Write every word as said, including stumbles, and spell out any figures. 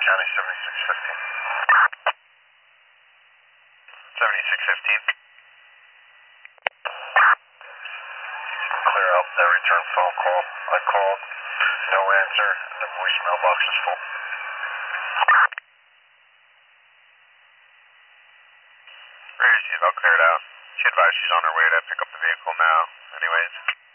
County seventy-six fifteen. seventy-six fifteen. Clear out that return phone call. I called, no answer, and the voicemail box is full. Where is she? I'll clear it out. She advised she's on her way to pick up the vehicle now. Anyways.